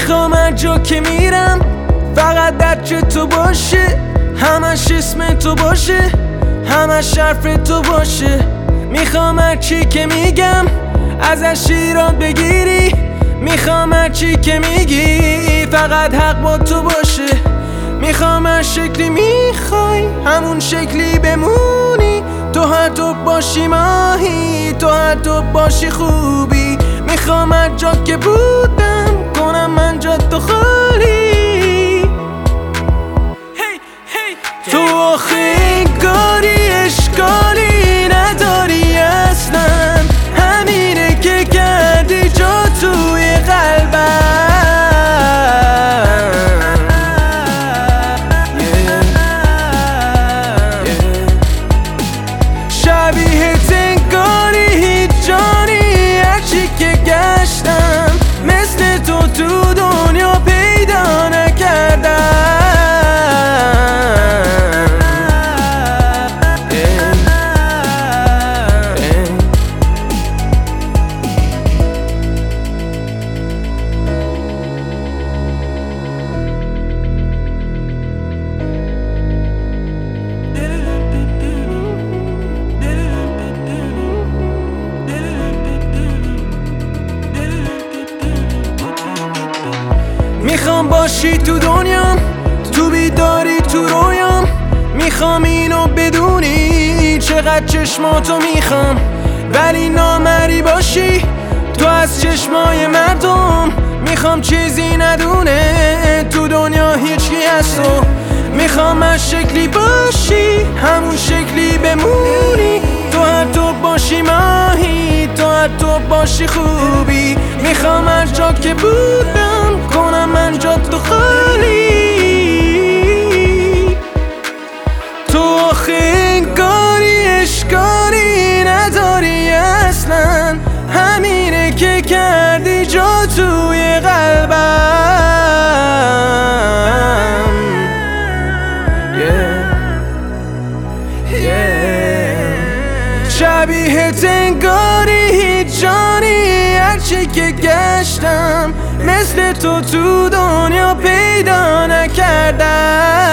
میخوام هر جا که میرم فقط درج تو باشه، همش اسم تو باشه، همش حرف تو باشه. میخوام هر چی که میگم ازش ایراد بگیری، میخوام هر چی که میگی فقط حق با تو باشه. میخوام هر شکلی میخوای همون شکلی بمونی، تو هر تو باشی ماهی، تو هر تو باشی خوبی. میخوام هر جا که بودم کنم من جا تو خالی. تو آخه انگاری اشکالی نداری اصلا، همینه که کردی جا توی قلبم. شبیهت انگاری هیچ جانی، هرچی که گشتم مثل تو دنیا پیدا نکردم. میخوام باشی تو دنیام، تو بیداری تو رویام. میخوام اینو بدونی چقدر چشماتو میخوام، ولی نامری باشی تو از چشمای مردم. میخوام چیزی ندونه تو دنیا هیچکی هست و میخوام هر شکلی باشی همون شکلی بمونی، تو هر تو باشی ماهی، تو هر تو باشی خوبی. میخوام هر جا که بودم کنم من جا تو خالی. تو آخه انگاری اشکالی نداری اصلا، همینه که کردی جا توی قلبم. شبیهت انگاری هیچ جانی، هرچی که گشتم مثل تو دنیا پیدا نکردم.